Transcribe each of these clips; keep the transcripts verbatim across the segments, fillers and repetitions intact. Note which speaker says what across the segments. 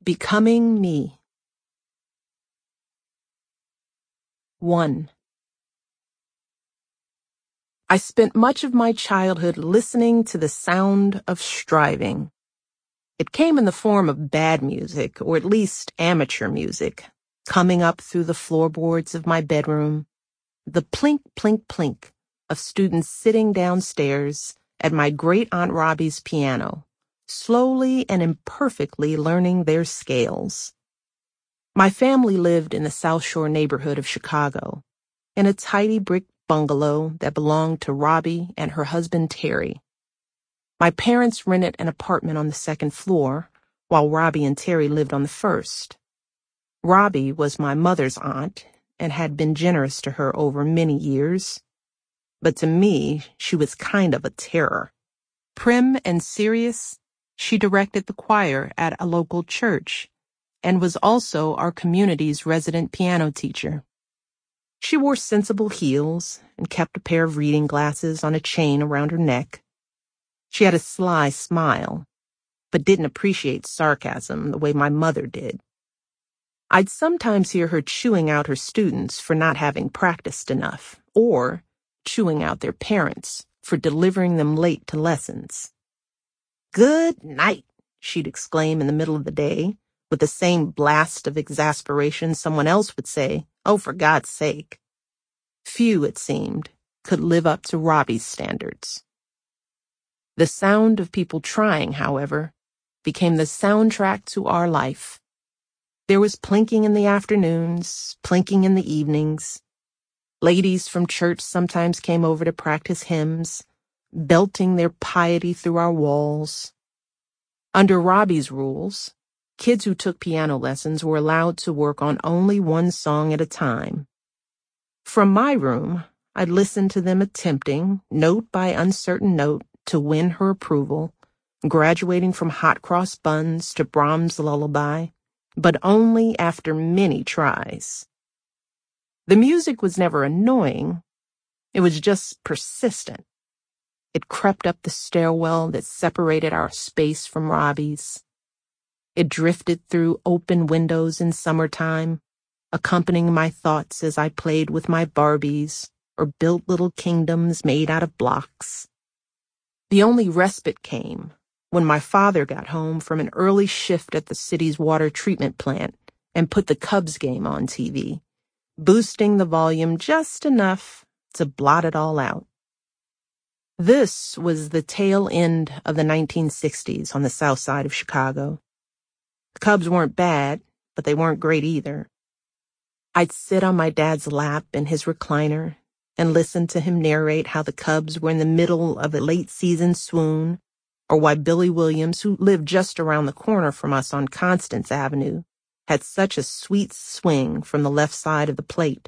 Speaker 1: Becoming Me. One. I spent much of my childhood listening to the sound of striving. It came in the form of bad music, or at least amateur music, coming up through the floorboards of my bedroom, the plink, plink, plink of students sitting downstairs at my great-aunt Robbie's piano, slowly and imperfectly learning their scales. My family lived in the South Shore neighborhood of Chicago, in a tidy brick bungalow that belonged to Robbie and her husband Terry. My parents rented an apartment on the second floor, while Robbie and Terry lived on the first. Robbie was my mother's aunt and had been generous to her over many years, but to me, she was kind of a terror. Prim and serious, she directed the choir at a local church and was also our community's resident piano teacher. She wore sensible heels and kept a pair of reading glasses on a chain around her neck. She had a sly smile, but didn't appreciate sarcasm the way my mother did. I'd sometimes hear her chewing out her students for not having practiced enough, or chewing out their parents for delivering them late to lessons. "Good night," she'd exclaim in the middle of the day, with the same blast of exasperation someone else would say, "Oh, for God's sake." Few, it seemed, could live up to Robbie's standards. The sound of people trying, however, became the soundtrack to our life. There was plinking in the afternoons, plinking in the evenings. Ladies from church sometimes came over to practice hymns, belting their piety through our walls. Under Robbie's rules, kids who took piano lessons were allowed to work on only one song at a time. From my room, I'd listen to them attempting, note by uncertain note, to win her approval, graduating from Hot Cross Buns to Brahms' Lullaby, but only after many tries. The music was never annoying. It was just persistent. It crept up the stairwell that separated our space from Robbie's. It drifted through open windows in summertime, accompanying my thoughts as I played with my Barbies or built little kingdoms made out of blocks. The only respite came when my father got home from an early shift at the city's water treatment plant and put the Cubs game on T V, boosting the volume just enough to blot it all out. This was the tail end of the nineteen sixties on the south side of Chicago. The Cubs weren't bad, but they weren't great either. I'd sit on my dad's lap in his recliner and listen to him narrate how the Cubs were in the middle of a late-season swoon, or why Billy Williams, who lived just around the corner from us on Constance Avenue, had such a sweet swing from the left side of the plate.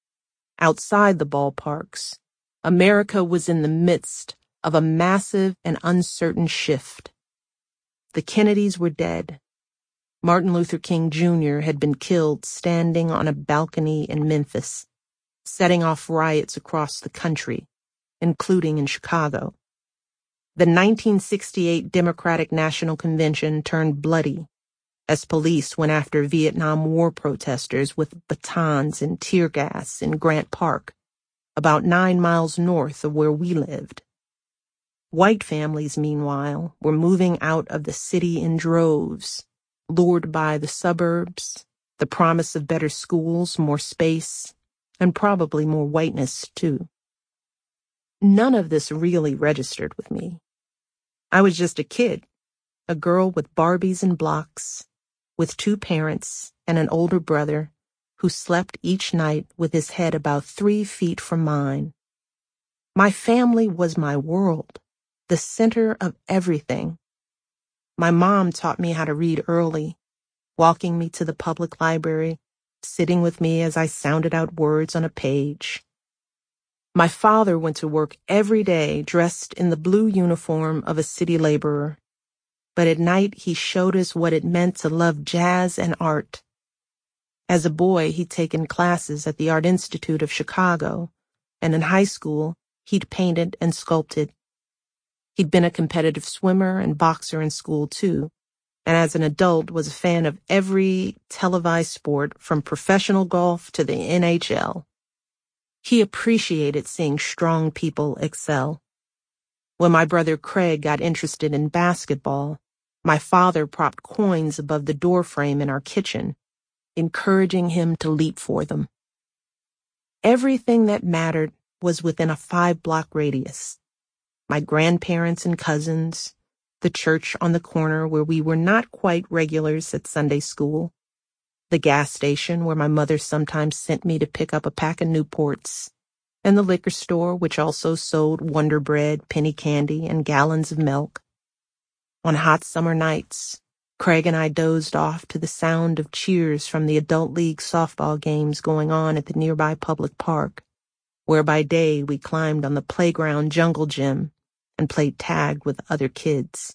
Speaker 1: Outside the ballparks, America was in the midst of a massive and uncertain shift. The Kennedys were dead. Martin Luther King Junior had been killed standing on a balcony in Memphis, setting off riots across the country, including in Chicago. The nineteen sixty-eight Democratic National Convention turned bloody as police went after Vietnam War protesters with batons and tear gas in Grant Park, about nine miles north of where we lived. White families, meanwhile, were moving out of the city in droves, lured by the suburbs, the promise of better schools, more space, and probably more whiteness, too. None of this really registered with me. I was just a kid, a girl with Barbies and blocks, with two parents and an older brother who slept each night with his head about three feet from mine. My family was my world, the center of everything. My mom taught me how to read early, walking me to the public library, sitting with me as I sounded out words on a page. My father went to work every day dressed in the blue uniform of a city laborer, but at night he showed us what it meant to love jazz and art. As a boy, he'd taken classes at the Art Institute of Chicago, and in high school, he'd painted and sculpted. He'd been a competitive swimmer and boxer in school, too, and as an adult was a fan of every televised sport from professional golf to the N H L. He appreciated seeing strong people excel. When my brother Craig got interested in basketball, my father propped coins above the doorframe in our kitchen, encouraging him to leap for them. Everything that mattered was within a five-block radius. My grandparents and cousins, the church on the corner where we were not quite regulars at Sunday school, the gas station where my mother sometimes sent me to pick up a pack of Newports, and the liquor store which also sold Wonder Bread, penny candy, and gallons of milk. On hot summer nights, Craig and I dozed off to the sound of cheers from the adult league softball games going on at the nearby public park, where by day we climbed on the playground jungle gym and played tag with other kids.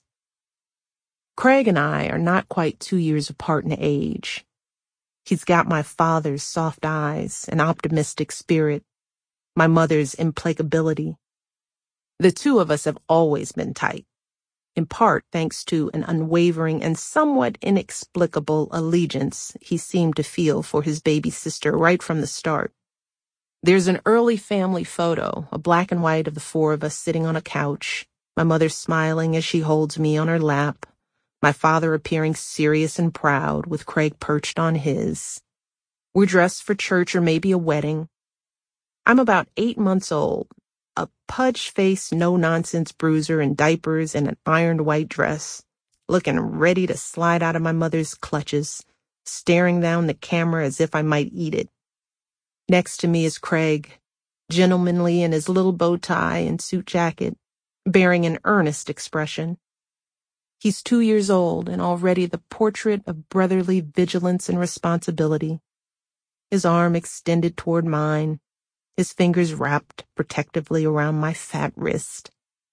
Speaker 1: Craig and I are not quite two years apart in age. He's got my father's soft eyes and optimistic spirit, my mother's implacability. The two of us have always been tight, in part thanks to an unwavering and somewhat inexplicable allegiance he seemed to feel for his baby sister right from the start. There's an early family photo, a black and white of the four of us sitting on a couch, my mother smiling as she holds me on her lap, my father appearing serious and proud with Craig perched on his. We're dressed for church or maybe a wedding. I'm about eight months old, a pudge-faced, no-nonsense bruiser in diapers and an ironed white dress, looking ready to slide out of my mother's clutches, staring down the camera as if I might eat it. Next to me is Craig, gentlemanly in his little bow tie and suit jacket, bearing an earnest expression. He's two years old and already the portrait of brotherly vigilance and responsibility. His arm extended toward mine, his fingers wrapped protectively around my fat wrist.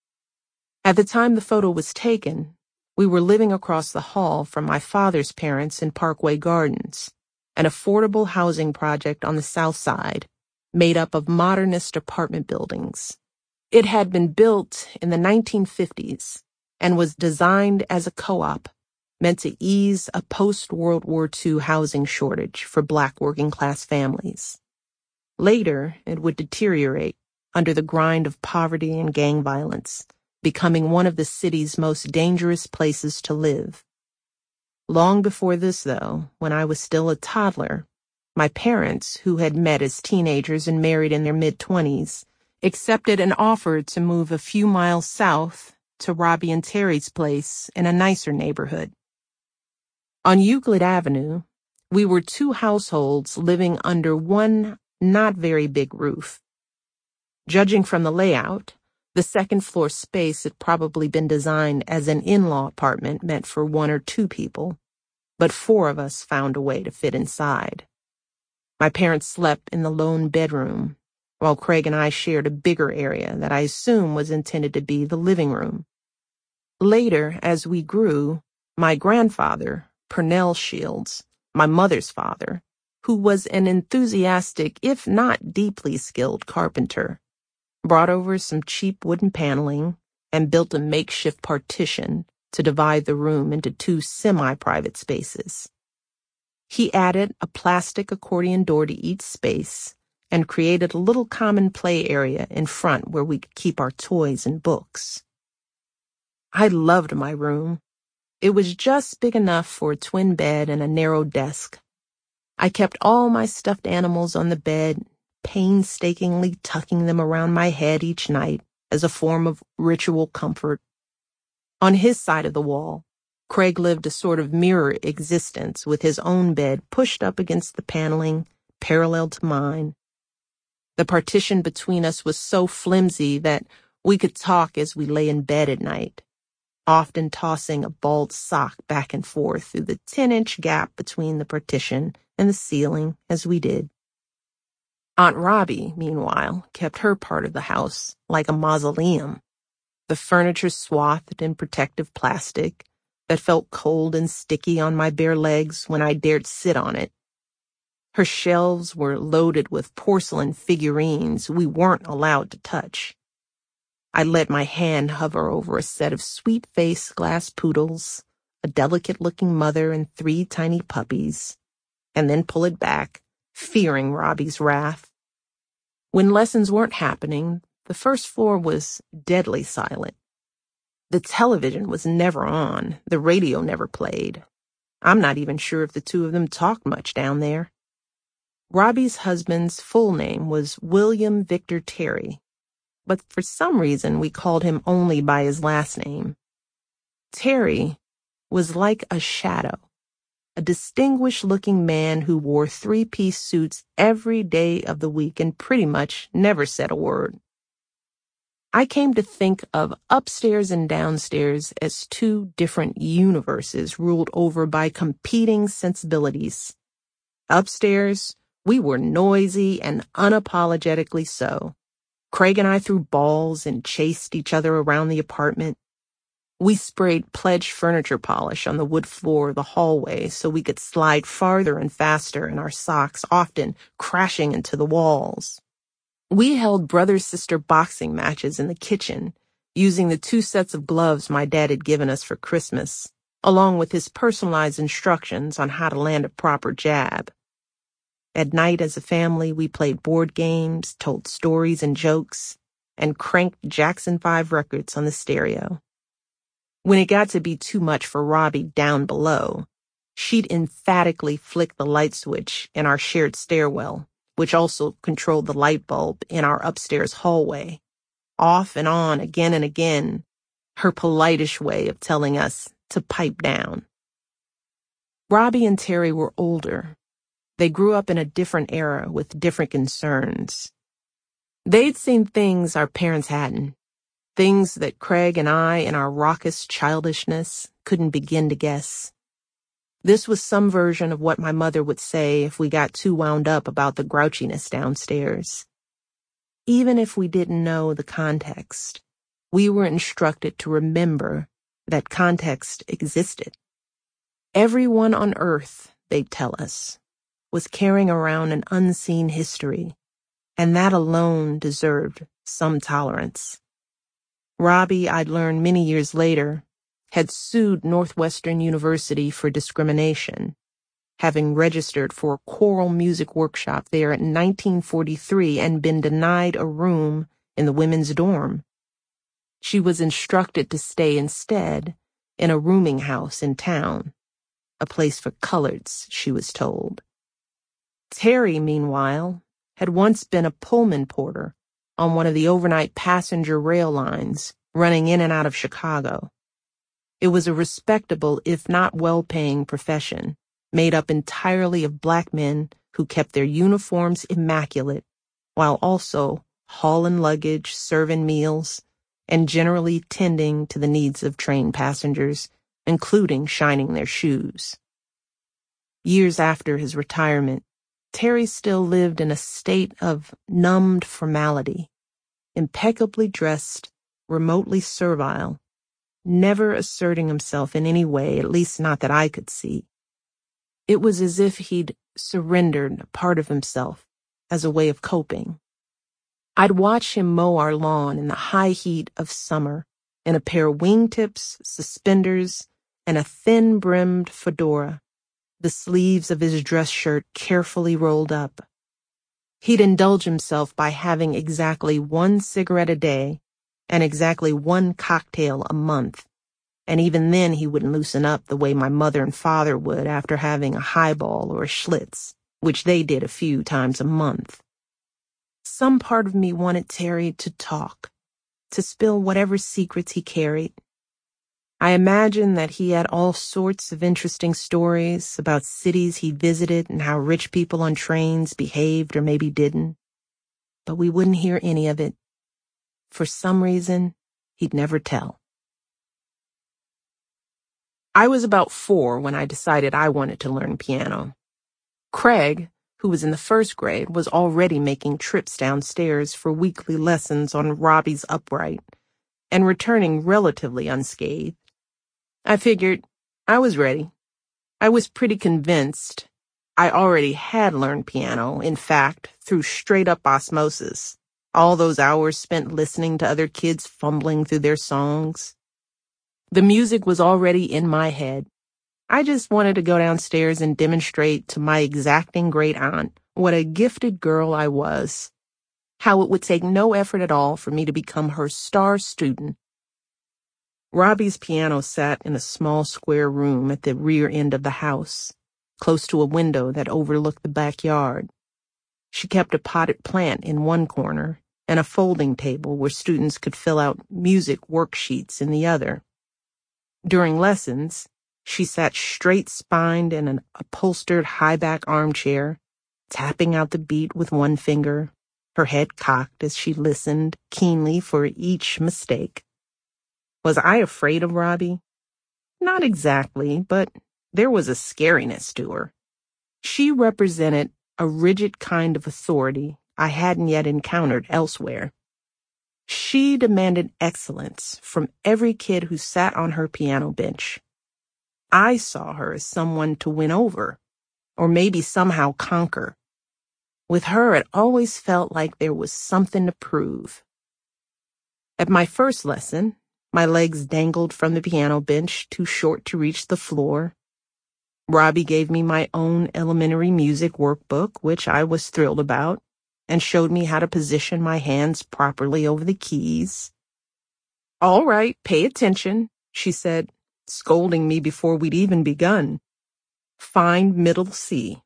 Speaker 1: At the time the photo was taken, we were living across the hall from my father's parents in Parkway Gardens, an affordable housing project on the south side, made up of modernist apartment buildings. It had been built in the nineteen fifties and was designed as a co-op, meant to ease a post-World War Two housing shortage for Black working-class families. Later, it would deteriorate under the grind of poverty and gang violence, becoming one of the city's most dangerous places to live. Long before this, though, when I was still a toddler, my parents, who had met as teenagers and married in their mid-twenties, accepted an offer to move a few miles south to Robbie and Terry's place in a nicer neighborhood. On Euclid Avenue, we were two households living under one not very big roof. Judging from the layout, the second floor space had probably been designed as an in-law apartment meant for one or two people, but four of us found a way to fit inside. My parents slept in the lone bedroom, while Craig and I shared a bigger area that I assume was intended to be the living room. Later, as we grew, my grandfather, Purnell Shields, my mother's father, who was an enthusiastic, if not deeply skilled carpenter, brought over some cheap wooden paneling and built a makeshift partition to divide the room into two semi-private spaces. He added a plastic accordion door to each space and created a little common play area in front where we could keep our toys and books. I loved my room. It was just big enough for a twin bed and a narrow desk. I kept all my stuffed animals on the bed, painstakingly tucking them around my head each night as a form of ritual comfort. On his side of the wall, Craig lived a sort of mirror existence with his own bed pushed up against the paneling, parallel to mine. The partition between us was so flimsy that we could talk as we lay in bed at night, often tossing a bald sock back and forth through the ten-inch gap between the partition and the ceiling as we did. Aunt Robbie, meanwhile, kept her part of the house like a mausoleum, the furniture swathed in protective plastic that felt cold and sticky on my bare legs when I dared sit on it. Her shelves were loaded with porcelain figurines we weren't allowed to touch. I let my hand hover over a set of sweet-faced glass poodles, a delicate-looking mother and three tiny puppies, and then pull it back, fearing Robbie's wrath. When lessons weren't happening, the first floor was deadly silent. The television was never on, the radio never played. I'm not even sure if the two of them talked much down there. Robbie's husband's full name was William Victor Terry, but for some reason we called him only by his last name. Terry was like a shadow, a distinguished-looking man who wore three-piece suits every day of the week and pretty much never said a word. I came to think of upstairs and downstairs as two different universes ruled over by competing sensibilities. Upstairs, we were noisy and unapologetically so. Craig and I threw balls and chased each other around the apartment. We sprayed pledged furniture polish on the wood floor of the hallway so we could slide farther and faster in our socks, often crashing into the walls. We held brother-sister boxing matches in the kitchen, using the two sets of gloves my dad had given us for Christmas, along with his personalized instructions on how to land a proper jab. At night as a family, we played board games, told stories and jokes, and cranked Jackson five records on the stereo. When it got to be too much for Robbie down below, she'd emphatically flick the light switch in our shared stairwell, which also controlled the light bulb in our upstairs hallway, off and on again and again, her politish way of telling us to pipe down. Robbie and Terry were older. They grew up in a different era with different concerns. They'd seen things our parents hadn't, things that Craig and I, in our raucous childishness, couldn't begin to guess. This was some version of what my mother would say if we got too wound up about the grouchiness downstairs. Even if we didn't know the context, we were instructed to remember that context existed. Everyone on earth, they'd tell us, was carrying around an unseen history, and that alone deserved some tolerance. Robbie, I'd learned many years later, had sued Northwestern University for discrimination, having registered for a choral music workshop there in nineteen forty-three and been denied a room in the women's dorm. She was instructed to stay instead in a rooming house in town, a place for coloreds, she was told. Terry, meanwhile, had once been a Pullman porter on one of the overnight passenger rail lines running in and out of Chicago. It was a respectable, if not well-paying profession, made up entirely of black men who kept their uniforms immaculate, while also hauling luggage, serving meals, and generally tending to the needs of train passengers, including shining their shoes. Years after his retirement, Terry still lived in a state of numbed formality, impeccably dressed, remotely servile, never asserting himself in any way, at least not that I could see. It was as if he'd surrendered a part of himself as a way of coping. I'd watch him mow our lawn in the high heat of summer in a pair of wingtips, suspenders, and a thin-brimmed fedora, the sleeves of his dress shirt carefully rolled up. He'd indulge himself by having exactly one cigarette a day and exactly one cocktail a month, and even then he wouldn't loosen up the way my mother and father would after having a highball or a Schlitz, which they did a few times a month. Some part of me wanted Terry to talk, to spill whatever secrets he carried. I imagined that he had all sorts of interesting stories about cities he visited and how rich people on trains behaved or maybe didn't, but we wouldn't hear any of it. For some reason, he'd never tell. I was about four when I decided I wanted to learn piano. Craig, who was in the first grade, was already making trips downstairs for weekly lessons on Robbie's upright and returning relatively unscathed. I figured I was ready. I was pretty convinced I already had learned piano, in fact, through straight-up osmosis. All those hours spent listening to other kids fumbling through their songs. The music was already in my head. I just wanted to go downstairs and demonstrate to my exacting great aunt what a gifted girl I was, how it would take no effort at all for me to become her star student. Robbie's piano sat in a small square room at the rear end of the house, close to a window that overlooked the backyard. She kept a potted plant in one corner and a folding table where students could fill out music worksheets in the other. During lessons, she sat straight-spined in an upholstered high-back armchair, tapping out the beat with one finger, her head cocked as she listened keenly for each mistake. Was I afraid of Robbie? Not exactly, but there was a scariness to her. She represented a rigid kind of authority I hadn't yet encountered elsewhere. She demanded excellence from every kid who sat on her piano bench. I saw her as someone to win over, or maybe somehow conquer. With her, it always felt like there was something to prove. At my first lesson, my legs dangled from the piano bench, too short to reach the floor. Robbie gave me my own elementary music workbook, which I was thrilled about, and showed me how to position my hands properly over the keys. "All right, pay attention," she said, scolding me before we'd even begun. "Find middle C."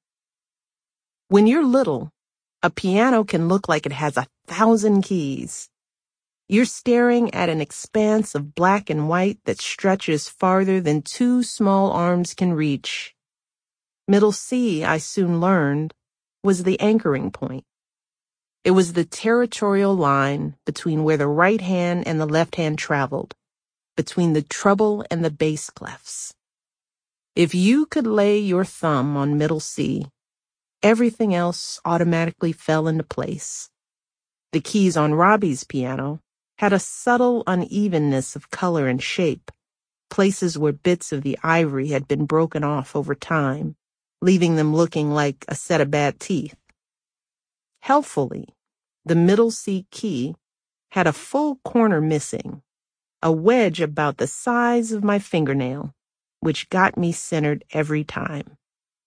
Speaker 1: When you're little, a piano can look like it has a thousand keys. You're staring at an expanse of black and white that stretches farther than two small arms can reach. Middle C, I soon learned, was the anchoring point. It was the territorial line between where the right hand and the left hand traveled, between the treble and the bass clefs. If you could lay your thumb on middle C, everything else automatically fell into place. The keys on Robbie's piano had a subtle unevenness of color and shape, places where bits of the ivory had been broken off over time, leaving them looking like a set of bad teeth. Helpfully, the middle C key had a full corner missing, a wedge about the size of my fingernail, which got me centered every time.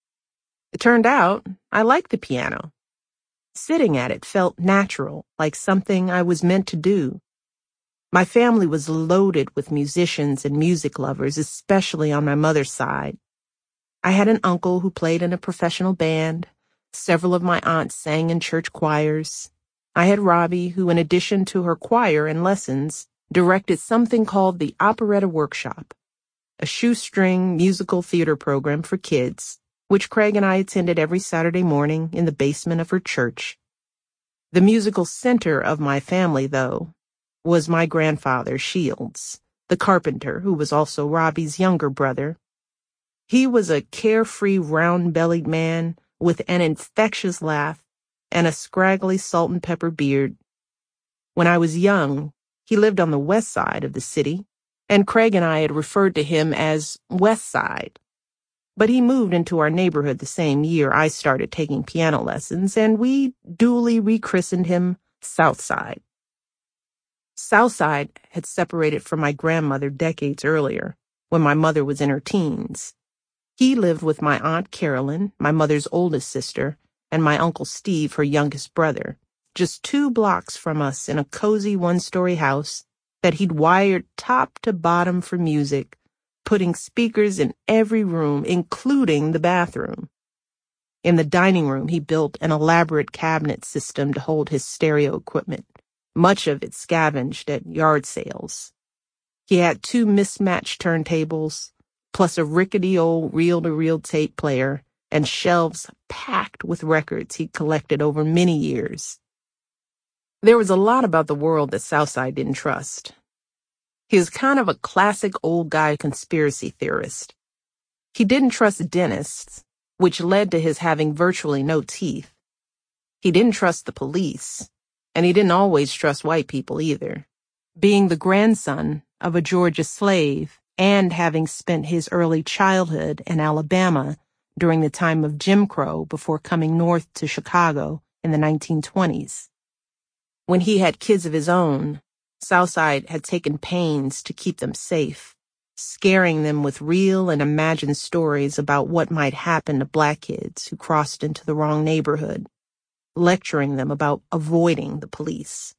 Speaker 1: It turned out I liked the piano. Sitting at it felt natural, like something I was meant to do. My family was loaded with musicians and music lovers, especially on my mother's side. I had an uncle who played in a professional band. Several of my aunts sang in church choirs. I had Robbie, who, in addition to her choir and lessons, directed something called the Operetta Workshop, a shoestring musical theater program for kids, which Craig and I attended every Saturday morning in the basement of her church. The musical center of my family, though, was my grandfather, Shields, the carpenter, who was also Robbie's younger brother. He was a carefree, round-bellied man with an infectious laugh and a scraggly salt and pepper beard. When I was young, he lived on the west side of the city, and Craig and I had referred to him as West Side. But he moved into our neighborhood the same year I started taking piano lessons, and we duly rechristened him South Side. Southside had separated from my grandmother decades earlier, when my mother was in her teens. He lived with my Aunt Carolyn, my mother's oldest sister, and my Uncle Steve, her youngest brother, just two blocks from us in a cozy one-story house that he'd wired top to bottom for music, putting speakers in every room, including the bathroom. In the dining room, he built an elaborate cabinet system to hold his stereo equipment, much of it scavenged at yard sales. He had two mismatched turntables, plus a rickety old reel-to-reel tape player, and shelves packed with records he'd collected over many years. There was a lot about the world that Southside didn't trust. He was kind of a classic old guy conspiracy theorist. He didn't trust dentists, which led to his having virtually no teeth. He didn't trust the police, and he didn't always trust white people either. Being the grandson of a Georgia slave and having spent his early childhood in Alabama during the time of Jim Crow before coming north to Chicago in the nineteen twenties. When he had kids of his own, Southside had taken pains to keep them safe, scaring them with real and imagined stories about what might happen to black kids who crossed into the wrong neighborhood, lecturing them about avoiding the police.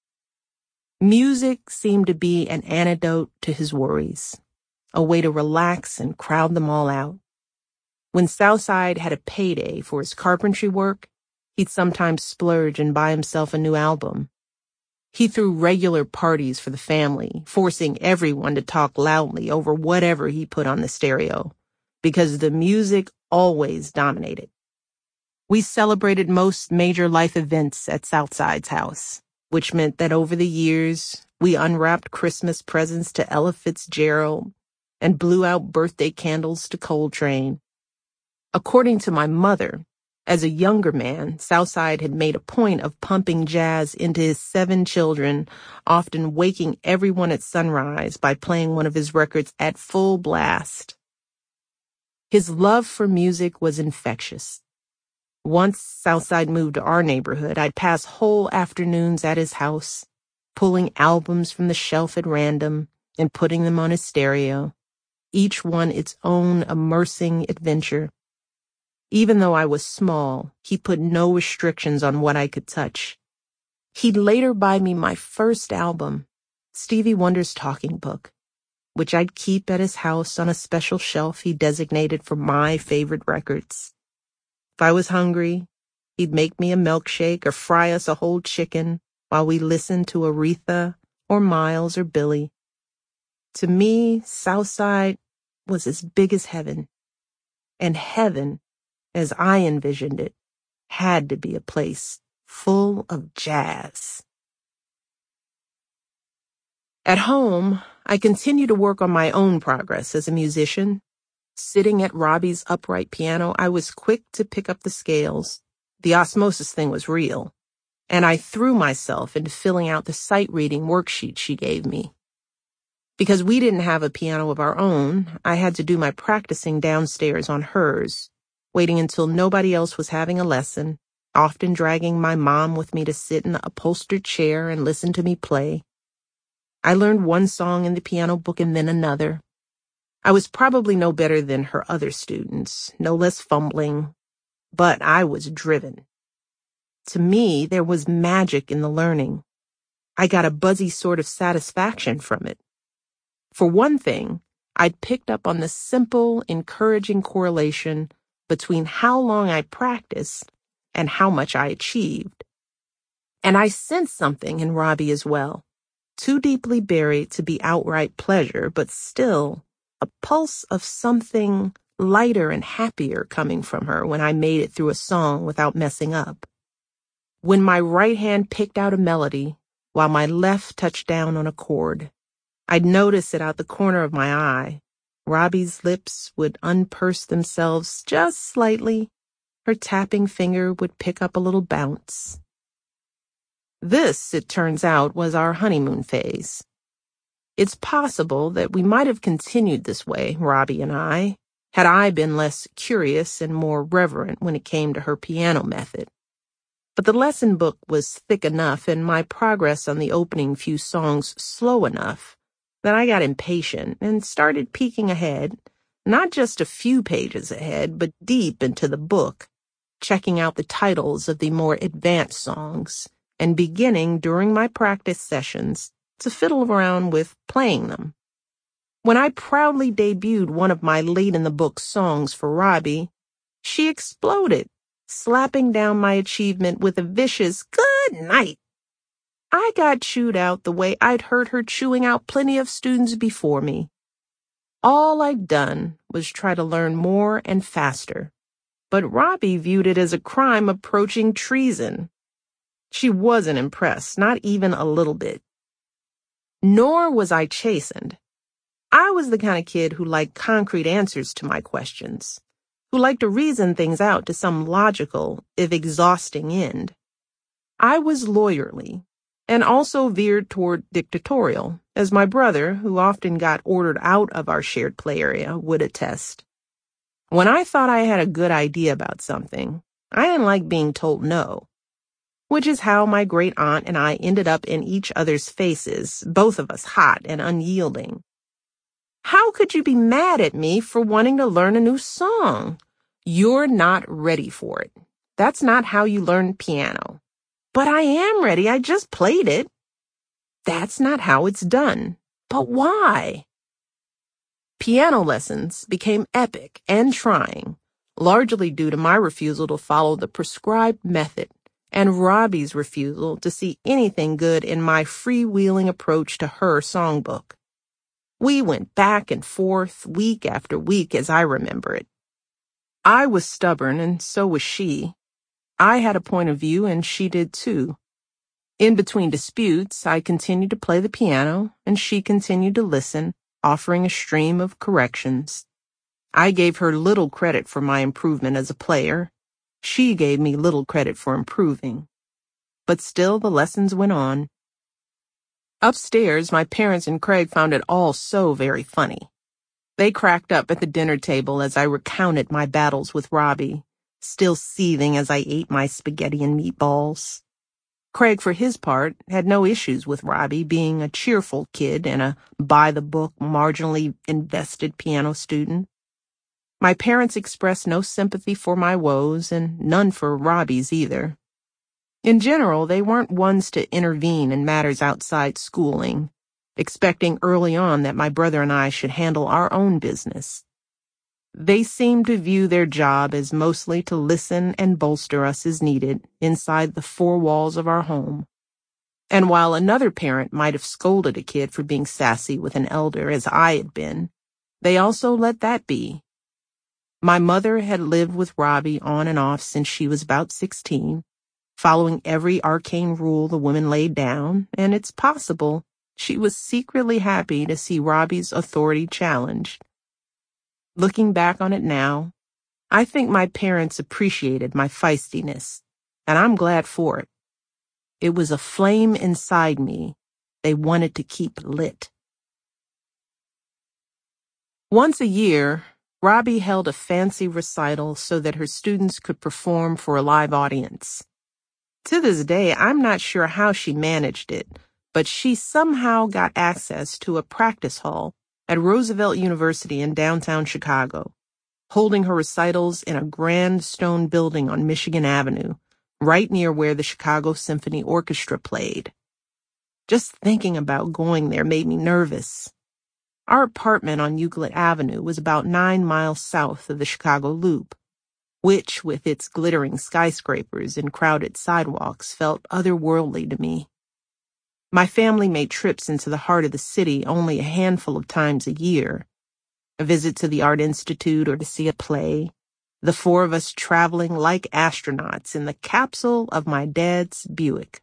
Speaker 1: Music seemed to be an antidote to his worries, a way to relax and crowd them all out. When Southside had a payday for his carpentry work, he'd sometimes splurge and buy himself a new album. He threw regular parties for the family, forcing everyone to talk loudly over whatever he put on the stereo, because the music always dominated. We celebrated most major life events at Southside's house, which meant that over the years, we unwrapped Christmas presents to Ella Fitzgerald and blew out birthday candles to Coltrane. According to my mother, as a younger man, Southside had made a point of pumping jazz into his seven children, often waking everyone at sunrise by playing one of his records at full blast. His love for music was infectious. Once Southside moved to our neighborhood, I'd pass whole afternoons at his house, pulling albums from the shelf at random and putting them on his stereo, each one its own immersing adventure. Even though I was small, he put no restrictions on what I could touch. He'd later buy me my first album, Stevie Wonder's Talking Book, which I'd keep at his house on a special shelf he designated for my favorite records. If I was hungry, he'd make me a milkshake or fry us a whole chicken while we listened to Aretha or Miles or Billy. To me, Southside was as big as heaven, and heaven, as I envisioned it, had to be a place full of jazz. At home, I continued to work on my own progress as a musician. Sitting at Robbie's upright piano, I was quick to pick up the scales. The osmosis thing was real, and I threw myself into filling out the sight reading worksheet she gave me. Because we didn't have a piano of our own, I had to do my practicing downstairs on hers, waiting until nobody else was having a lesson, often dragging my mom with me to sit in the upholstered chair and listen to me play. I learned one song in the piano book and then another. I was probably no better than her other students, no less fumbling, but I was driven. To me, there was magic in the learning. I got a buzzy sort of satisfaction from it. For one thing, I'd picked up on the simple, encouraging correlation between how long I practiced and how much I achieved. And I sensed something in Robbie as well, too deeply buried to be outright pleasure, but still a pulse of something lighter and happier coming from her when I made it through a song without messing up. When my right hand picked out a melody while my left touched down on a chord, I'd notice it out the corner of my eye. Robbie's lips would unpurse themselves just slightly. Her tapping finger would pick up a little bounce. This, it turns out, was our honeymoon phase. It's possible that we might have continued this way, Robbie and I, had I been less curious and more reverent when it came to her piano method. But the lesson book was thick enough and my progress on the opening few songs slow enough that I got impatient and started peeking ahead, not just a few pages ahead, but deep into the book, checking out the titles of the more advanced songs and beginning during my practice sessions to fiddle around with playing them. When I proudly debuted one of my late-in-the-book songs for Robbie, she exploded, slapping down my achievement with a vicious good night. I got chewed out the way I'd heard her chewing out plenty of students before me. All I'd done was try to learn more and faster, but Robbie viewed it as a crime approaching treason. She wasn't impressed, not even a little bit. Nor was I chastened. I was the kind of kid who liked concrete answers to my questions, who liked to reason things out to some logical, if exhausting end. I was lawyerly, and also veered toward dictatorial, as my brother, who often got ordered out of our shared play area, would attest. When I thought I had a good idea about something, I didn't like being told no. Which is how my great aunt and I ended up in each other's faces, both of us hot and unyielding. How could you be mad at me for wanting to learn a new song? You're not ready for it. That's not how you learn piano. But I am ready. I just played it. That's not how it's done. But why? Piano lessons became epic and trying, largely due to my refusal to follow the prescribed method and Robbie's refusal to see anything good in my freewheeling approach to her songbook. We went back and forth week after week as I remember it. I was stubborn, and so was she. I had a point of view, and she did too. In between disputes, I continued to play the piano, and she continued to listen, offering a stream of corrections. I gave her little credit for my improvement as a player. She gave me little credit for improving. But still the lessons went on. Upstairs, my parents and Craig found it all so very funny. They cracked up at the dinner table as I recounted my battles with Robbie, still seething as I ate my spaghetti and meatballs. Craig, for his part, had no issues with Robbie being a cheerful kid and a by-the-book, marginally invested piano student. My parents expressed no sympathy for my woes and none for Robbie's either. In general, they weren't ones to intervene in matters outside schooling, expecting early on that my brother and I should handle our own business. They seemed to view their job as mostly to listen and bolster us as needed inside the four walls of our home. And while another parent might have scolded a kid for being sassy with an elder as I had been, they also let that be. My mother had lived with Robbie on and off since she was about sixteen, following every arcane rule the woman laid down, and it's possible she was secretly happy to see Robbie's authority challenged. Looking back on it now, I think my parents appreciated my feistiness, and I'm glad for it. It was a flame inside me they wanted to keep lit. Once a year, Robbie held a fancy recital so that her students could perform for a live audience. To this day, I'm not sure how she managed it, but she somehow got access to a practice hall at Roosevelt University in downtown Chicago, holding her recitals in a grand stone building on Michigan Avenue, right near where the Chicago Symphony Orchestra played. Just thinking about going there made me nervous. Our apartment on Euclid Avenue was about nine miles south of the Chicago Loop, which, with its glittering skyscrapers and crowded sidewalks, felt otherworldly to me. My family made trips into the heart of the city only a handful of times a year. A visit to the Art Institute or to see a play. The four of us traveling like astronauts in the capsule of my dad's Buick.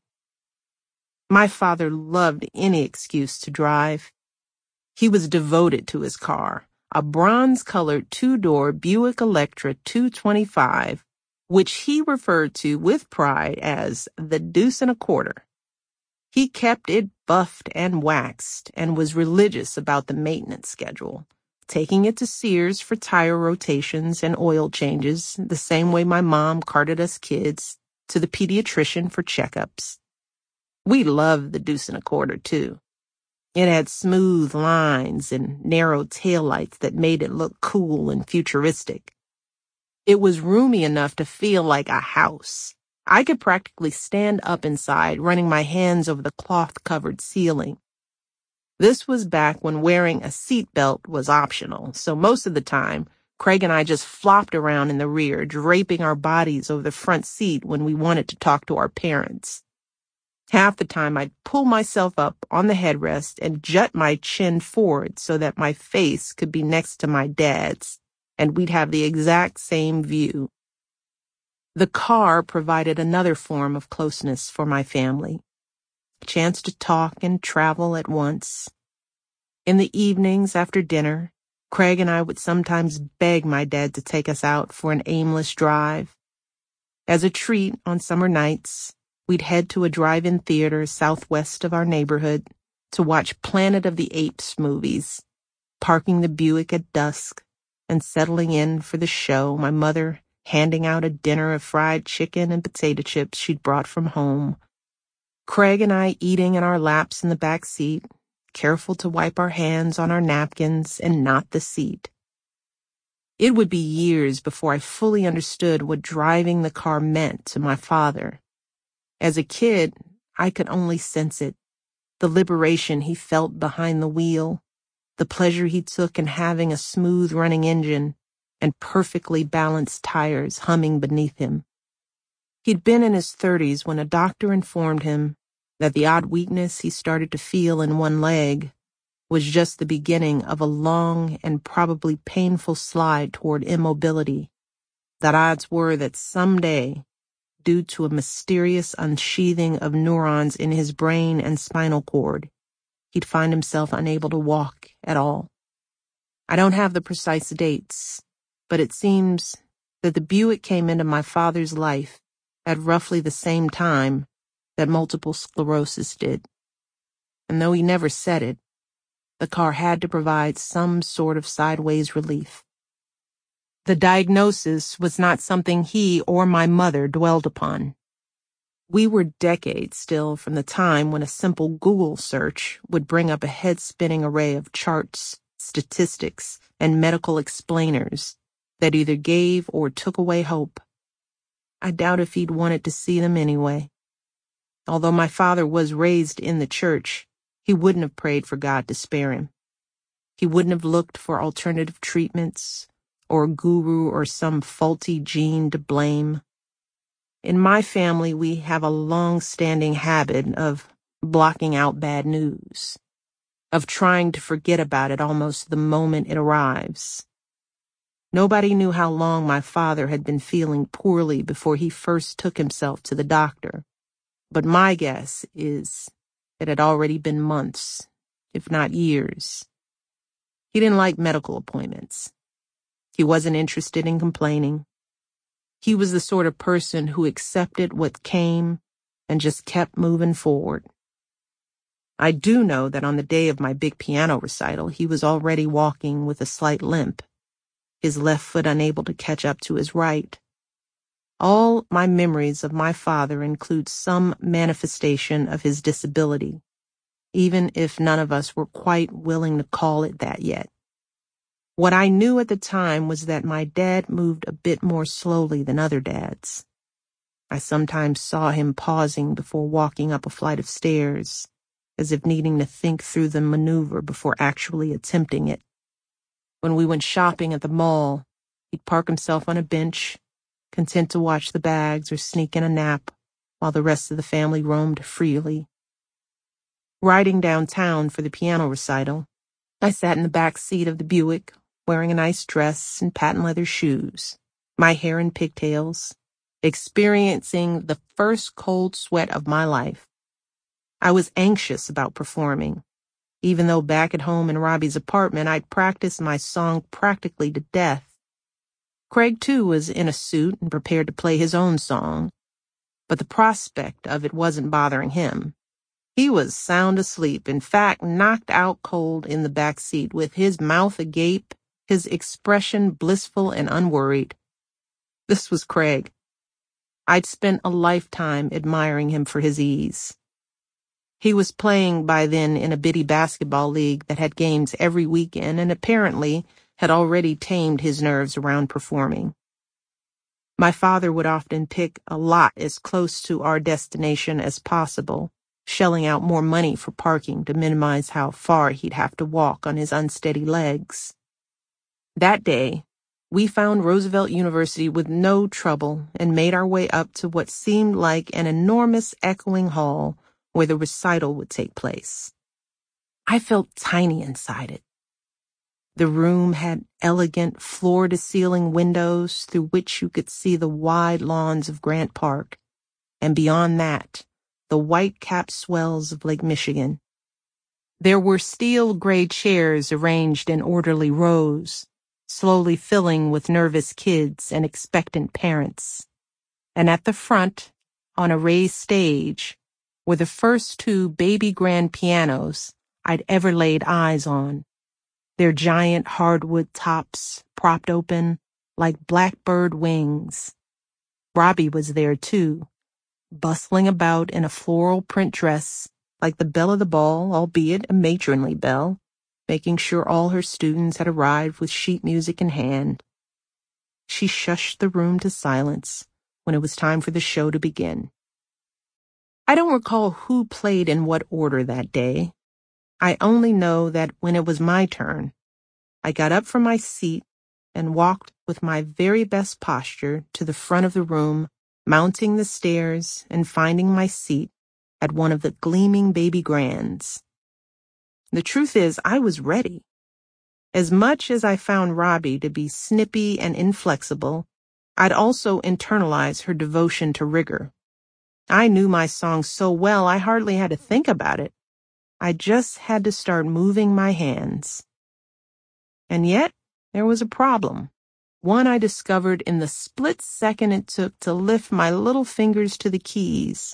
Speaker 1: My father loved any excuse to drive. He was devoted to his car, a bronze-colored two-door Buick Electra two twenty-five, which he referred to with pride as the deuce and a quarter. He kept it buffed and waxed and was religious about the maintenance schedule, taking it to Sears for tire rotations and oil changes, the same way my mom carted us kids to the pediatrician for checkups. We loved the deuce and a quarter, too. It had smooth lines and narrow taillights that made it look cool and futuristic. It was roomy enough to feel like a house. I could practically stand up inside, running my hands over the cloth-covered ceiling. This was back when wearing a seatbelt was optional, so most of the time, Craig and I just flopped around in the rear, draping our bodies over the front seat when we wanted to talk to our parents. Half the time, I'd pull myself up on the headrest and jut my chin forward so that my face could be next to my dad's, and we'd have the exact same view. The car provided another form of closeness for my family, a chance to talk and travel at once. In the evenings after dinner, Craig and I would sometimes beg my dad to take us out for an aimless drive. As a treat on summer nights, we'd head to a drive-in theater southwest of our neighborhood to watch Planet of the Apes movies, parking the Buick at dusk and settling in for the show, my mother handing out a dinner of fried chicken and potato chips she'd brought from home. Craig and I eating in our laps in the back seat, careful to wipe our hands on our napkins and not the seat. It would be years before I fully understood what driving the car meant to my father. As a kid, I could only sense it, the liberation he felt behind the wheel, the pleasure he took in having a smooth-running engine and perfectly balanced tires humming beneath him. He'd been in his thirties when a doctor informed him that the odd weakness he started to feel in one leg was just the beginning of a long and probably painful slide toward immobility, that odds were that someday, due to a mysterious unsheathing of neurons in his brain and spinal cord, he'd find himself unable to walk at all. I don't have the precise dates, but it seems that the Buick came into my father's life at roughly the same time that multiple sclerosis did. And though he never said it, the car had to provide some sort of sideways relief. The diagnosis was not something he or my mother dwelled upon. We were decades still from the time when a simple Google search would bring up a head-spinning array of charts, statistics, and medical explainers that either gave or took away hope. I doubt if he'd wanted to see them anyway. Although my father was raised in the church, he wouldn't have prayed for God to spare him. He wouldn't have looked for alternative treatments or a guru or some faulty gene to blame. In my family, we have a long-standing habit of blocking out bad news, of trying to forget about it almost the moment it arrives. Nobody knew how long my father had been feeling poorly before he first took himself to the doctor, but my guess is it had already been months, if not years. He didn't like medical appointments. He wasn't interested in complaining. He was the sort of person who accepted what came and just kept moving forward. I do know that on the day of my big piano recital, he was already walking with a slight limp, his left foot unable to catch up to his right. All my memories of my father include some manifestation of his disability, even if none of us were quite willing to call it that yet. What I knew at the time was that my dad moved a bit more slowly than other dads. I sometimes saw him pausing before walking up a flight of stairs, as if needing to think through the maneuver before actually attempting it. When we went shopping at the mall, he'd park himself on a bench, content to watch the bags or sneak in a nap while the rest of the family roamed freely. Riding downtown for the piano recital, I sat in the back seat of the Buick, wearing a nice dress and patent leather shoes, my hair in pigtails, experiencing the first cold sweat of my life. I was anxious about performing, even though back at home in Robbie's apartment I'd practiced my song practically to death. Craig, too, was in a suit and prepared to play his own song, but the prospect of it wasn't bothering him. He was sound asleep, in fact, knocked out cold in the back seat with his mouth agape, his expression blissful and unworried. This was Craig. I'd spent a lifetime admiring him for his ease. He was playing by then in a bitty basketball league that had games every weekend and apparently had already tamed his nerves around performing. My father would often pick a lot as close to our destination as possible, shelling out more money for parking to minimize how far he'd have to walk on his unsteady legs. That day, we found Roosevelt University with no trouble and made our way up to what seemed like an enormous echoing hall where the recital would take place. I felt tiny inside it. The room had elegant floor-to-ceiling windows through which you could see the wide lawns of Grant Park, and beyond that, the white-capped swells of Lake Michigan. There were steel-gray chairs arranged in orderly rows, slowly filling with nervous kids and expectant parents. And at the front, on a raised stage, were the first two baby grand pianos I'd ever laid eyes on, their giant hardwood tops propped open like blackbird wings. Robbie was there too, bustling about in a floral print dress like the belle of the ball, albeit a matronly belle, making sure all her students had arrived with sheet music in hand. She shushed the room to silence when it was time for the show to begin. I don't recall who played in what order that day. I only know that when it was my turn, I got up from my seat and walked with my very best posture to the front of the room, mounting the stairs and finding my seat at one of the gleaming baby grands. The truth is, I was ready. As much as I found Robbie to be snippy and inflexible, I'd also internalized her devotion to rigor. I knew my song so well I hardly had to think about it. I just had to start moving my hands. And yet, there was a problem. One I discovered in the split second it took to lift my little fingers to the keys.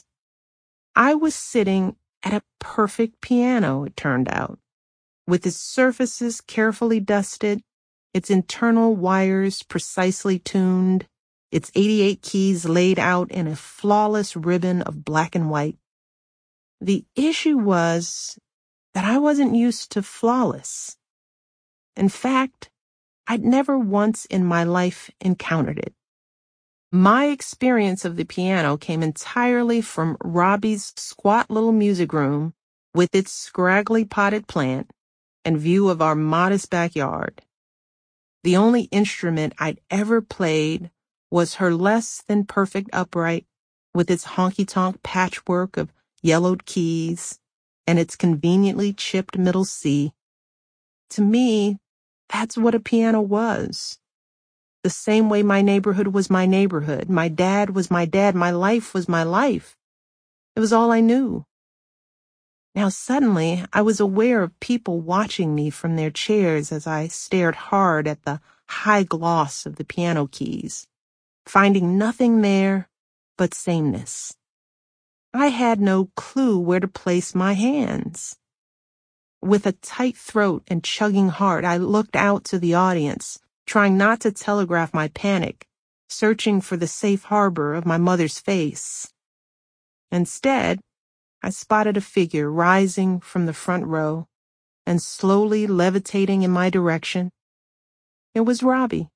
Speaker 1: I was sitting at a perfect piano, it turned out, with its surfaces carefully dusted, its internal wires precisely tuned, its eighty-eight keys laid out in a flawless ribbon of black and white. The issue was that I wasn't used to flawless. In fact, I'd never once in my life encountered it. My experience of the piano came entirely from Robbie's squat little music room with its scraggly potted plant and view of our modest backyard. The only instrument I'd ever played was her less than perfect upright with its honky-tonk patchwork of yellowed keys and its conveniently chipped middle C. To me, that's what a piano was. The same way my neighborhood was my neighborhood, my dad was my dad, my life was my life. It was all I knew. Now suddenly, I was aware of people watching me from their chairs as I stared hard at the high gloss of the piano keys, finding nothing there but sameness. I had no clue where to place my hands. With a tight throat and chugging heart, I looked out to the audience, trying not to telegraph my panic, searching for the safe harbor of my mother's face. Instead, I spotted a figure rising from the front row and slowly levitating in my direction. It was Robbie.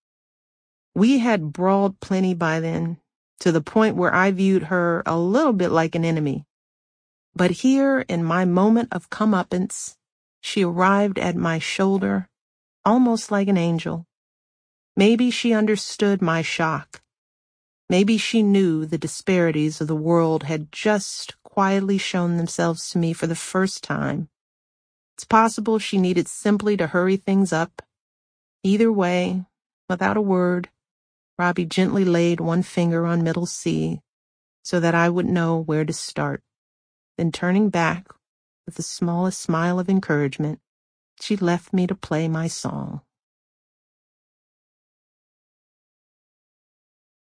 Speaker 1: We had brawled plenty by then, to the point where I viewed her a little bit like an enemy. But here, in my moment of comeuppance, she arrived at my shoulder, almost like an angel. Maybe she understood my shock. Maybe she knew the disparities of the world had just quietly shown themselves to me for the first time. It's possible she needed simply to hurry things up. Either way, without a word, Robbie gently laid one finger on middle C so that I would know where to start. Then turning back with the smallest smile of encouragement, she left me to play my song.